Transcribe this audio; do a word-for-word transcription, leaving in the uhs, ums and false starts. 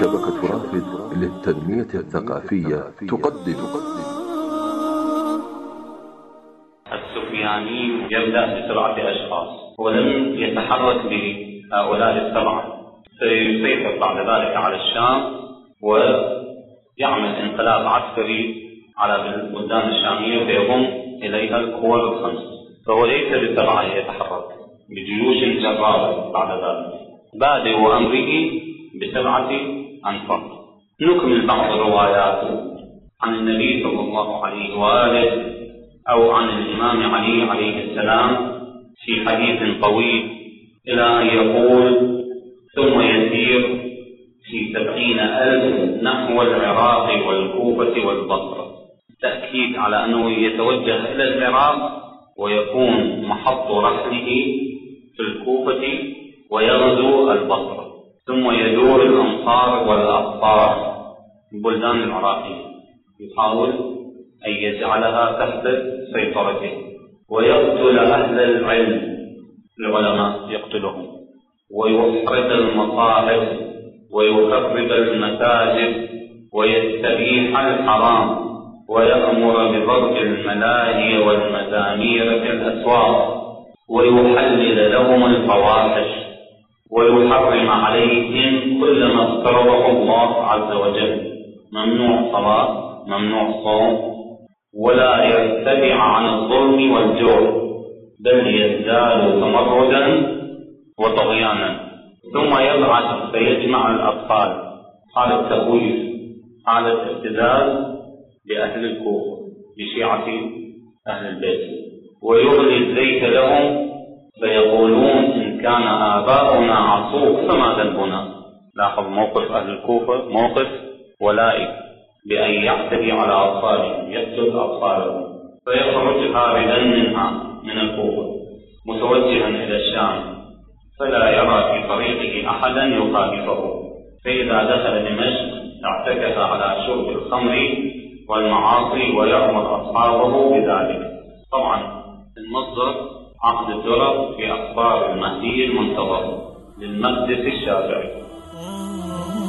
شبكة رافد للتنمية الثقافية تقدم السفياني يبدأ بسبعة أشخاص ولم يتحرك بهؤلاء السبعة، سيسيطر بعد ذلك على الشام ويعمل انقلاب عسكري على البلدان الشامية ويضم إليها القوى الخمس، فهو ليس بسبعة يتحرك بجيوش جرارة بعد ذلك، بادئ أمره بسبعة أنفار. نكمل بعض الروايات عن النبي صلى الله عليه وآله أو عن الإمام علي عليه السلام في حديث طويل إلى أن يقول: ثم يسير في سبعين ألف نحو العراق والكوفة والبصرة، تأكيد على أنه يتوجه إلى العراق ويكون محط رحله في الكوفة ويغزو البصرة، ثم يدور الأمصار والأقطار البلدان العراقية، يحاول أن يجعلها تحت سيطرته ويقتل أهل العلم، العلماء يقتلهم، ويحرق المصاحف ويخرب المساجد ويستبيح الحرام ويأمر بضرب الملاهي والمزامير في الأسواق ويحلل لهم الفواحش ويحرم عليهم كل ما افترضه الله عز وجل، ممنوع صلاة، ممنوع صوم، ولا يتبع عن الظلم والجور، بل يزداد تمردا وطغيانا. ثم يبعث فيجمع الأطفال، حالة تخويف، حالة ابتزاز لأهل الكوفة بشيعة أهل البيت، ويغلي الزيت لهم فيقولون: إن كان آباؤنا عصوك فما ذنبنا. لاحظ موقف أهل الكوفة، موقف ولائي بأن يعتدي على أطفالهم، يقتل أطفالهم، فيخرج هاربا منها من الكوفة متوجها إلى الشام، فلا يرى في طريقه أحدا يخالفه، فإذا دخل دمشق اعتكف على شرب الخمر والمعاصي ويأمر أصحابه بذلك. طبعا المصدر عقد الدرر في أخبار المهدي المنتظر للمقدس الشافعي.